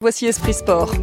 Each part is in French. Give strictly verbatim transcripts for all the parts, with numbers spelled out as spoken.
Voici Esprit Sport.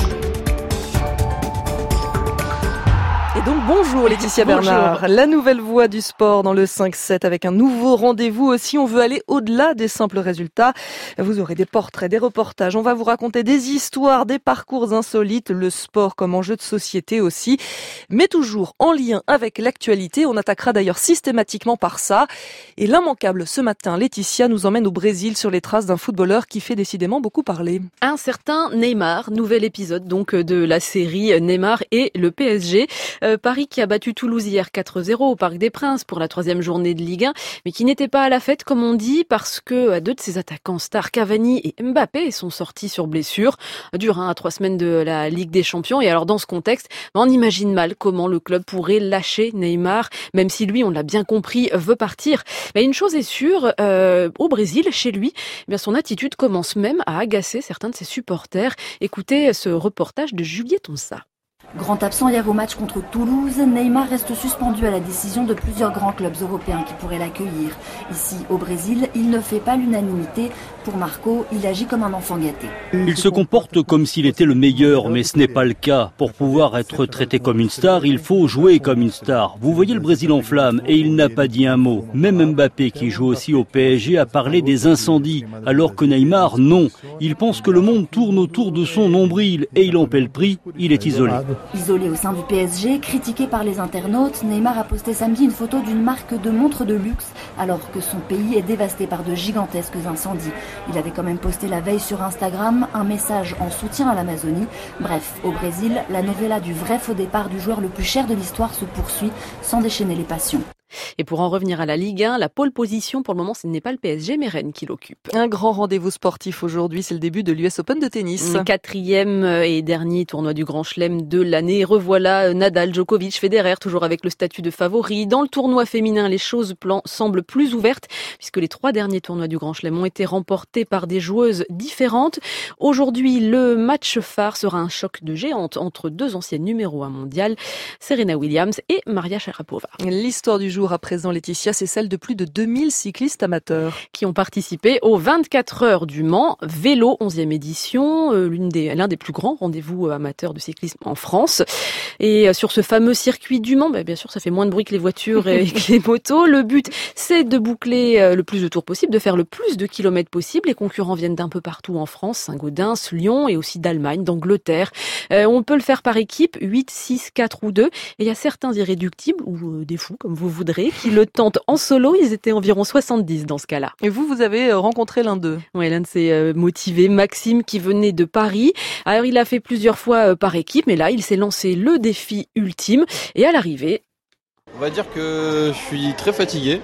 Et donc bonjour Laetitia Bernard, bonjour. La nouvelle voix du sport dans le cinq sept avec un nouveau rendez-vous aussi. On veut aller au-delà des simples résultats. Vous aurez des portraits, des reportages, on va vous raconter des histoires, des parcours insolites, le sport comme enjeu de société aussi, mais toujours en lien avec l'actualité. On attaquera d'ailleurs systématiquement par ça. Et l'immanquable ce matin, Laetitia nous emmène au Brésil sur les traces d'un footballeur qui fait décidément beaucoup parler. Un certain Neymar, nouvel épisode donc de la série Neymar et le P S G. Euh, Paris qui a battu Toulouse hier quatre zéro au Parc des Princes pour la troisième journée de Ligue un, mais qui n'était pas à la fête comme on dit parce que deux de ses attaquants stars, Cavani et Mbappé, sont sortis sur blessure. Dur hein, à trois semaines de la Ligue des Champions. Et alors dans ce contexte, on imagine mal comment le club pourrait lâcher Neymar, même si lui, on l'a bien compris, veut partir. Mais une chose est sûre, euh, au Brésil, chez lui, eh bien son attitude commence même à agacer certains de ses supporters. Écoutez ce reportage de Juliette Onsa. Grand absent hier au match contre Toulouse, Neymar reste suspendu à la décision de plusieurs grands clubs européens qui pourraient l'accueillir. Ici, au Brésil, il ne fait pas l'unanimité. Pour Marco, il agit comme un enfant gâté. Il se comporte comme s'il était le meilleur, mais ce n'est pas le cas. Pour pouvoir être traité comme une star, il faut jouer comme une star. Vous voyez le Brésil en flammes et il n'a pas dit un mot. Même Mbappé, qui joue aussi au P S G, a parlé des incendies, alors que Neymar, non. Il pense que le monde tourne autour de son nombril et il en paie le prix, il est isolé. Isolé au sein du P S G, critiqué par les internautes, Neymar a posté samedi une photo d'une marque de montres de luxe alors que son pays est dévasté par de gigantesques incendies. Il avait quand même posté la veille sur Instagram un message en soutien à l'Amazonie. Bref, au Brésil, la novella du vrai faux départ du joueur le plus cher de l'histoire se poursuit sans déchaîner les passions. Et pour en revenir à la Ligue un, la pole position, pour le moment, ce n'est pas le P S G, mais Rennes qui l'occupe. Un grand rendez-vous sportif aujourd'hui, c'est le début de l'U S Open de tennis. Quatrième et dernier tournoi du Grand Chelem de l'année. Revoilà Nadal, Djokovic, Federer, toujours avec le statut de favori. Dans le tournoi féminin, les choses plan- semblent plus ouvertes, puisque les trois derniers tournois du Grand Chelem ont été remportés par des joueuses différentes. Aujourd'hui, le match phare sera un choc de géantes entre deux anciennes numéro un mondiales, Serena Williams et Maria Sharapova. L'histoire du jour à présent, Laetitia, c'est celle de plus de deux mille cyclistes amateurs qui ont participé aux vingt-quatre heures du Mans, vélo, onzième édition, euh, l'une des, l'un des plus grands rendez-vous amateurs de cyclisme en France. Et euh, sur ce fameux circuit du Mans, bah, bien sûr, ça fait moins de bruit que les voitures et que les motos. Le but, c'est de boucler euh, le plus de tours possible, de faire le plus de kilomètres possible. Les concurrents viennent d'un peu partout en France, Saint-Gaudens, Lyon et aussi d'Allemagne, d'Angleterre. Euh, on peut le faire par équipe, huit, six, quatre ou deux. Et il y a certains irréductibles, ou euh, des fous, comme vous voudrez, qui le tentent en solo. Ils étaient environ soixante-dix dans ce cas-là. Et vous, vous avez rencontré l'un d'eux. Oui, l'un de ces euh, motivés, Maxime, qui venait de Paris. Alors, il a fait plusieurs fois euh, par équipe, mais là, il s'est lancé le défi ultime. Et à l'arrivée... On va dire que je suis très fatigué,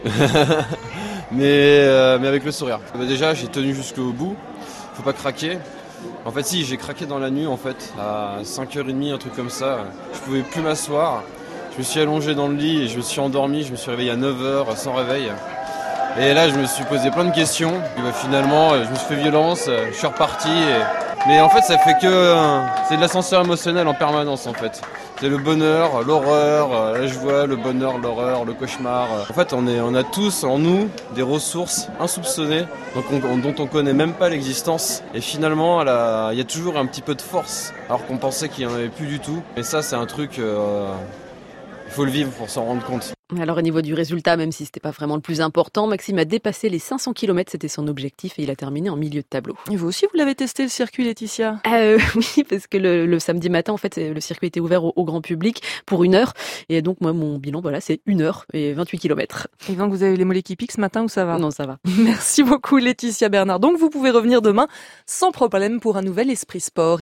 mais, euh, mais avec le sourire. Bah déjà, j'ai tenu jusqu'au bout. Faut pas craquer. En fait, si, j'ai craqué dans la nuit, en fait, à cinq heures trente, un truc comme ça. Je pouvais plus m'asseoir. Je me suis allongé dans le lit et je me suis endormi, je me suis réveillé à neuf heures sans réveil. Et là, je me suis posé plein de questions. Et bah, finalement, je me suis fait violence, je suis reparti. Et... Mais en fait, ça fait que... C'est de l'ascenseur émotionnel en permanence, en fait. C'est le bonheur, l'horreur, la joie, le bonheur, l'horreur, le cauchemar. En fait, on, est, on a tous en nous des ressources insoupçonnées donc on, dont on connaît même pas l'existence. Et finalement, il y a toujours un petit peu de force, alors qu'on pensait qu'il n'y en avait plus du tout. Et ça, c'est un truc... Euh, il faut le vivre pour s'en rendre compte. Alors au niveau du résultat, même si c'était pas vraiment le plus important, Maxime a dépassé les cinq cents kilomètres, c'était son objectif et il a terminé en milieu de tableau. Et vous aussi, vous l'avez testé le circuit, Laetitia ? euh, Oui, parce que le, le samedi matin, en fait, le circuit était ouvert au, au grand public pour une heure. Et donc moi, mon bilan, voilà, c'est une heure et vingt-huit kilomètres. Et donc vous avez les mollets qui piquent ce matin ou ça va ? Non, ça va. Merci beaucoup, Laetitia Bernard. Donc vous pouvez revenir demain sans problème pour un nouvel Esprit Sport.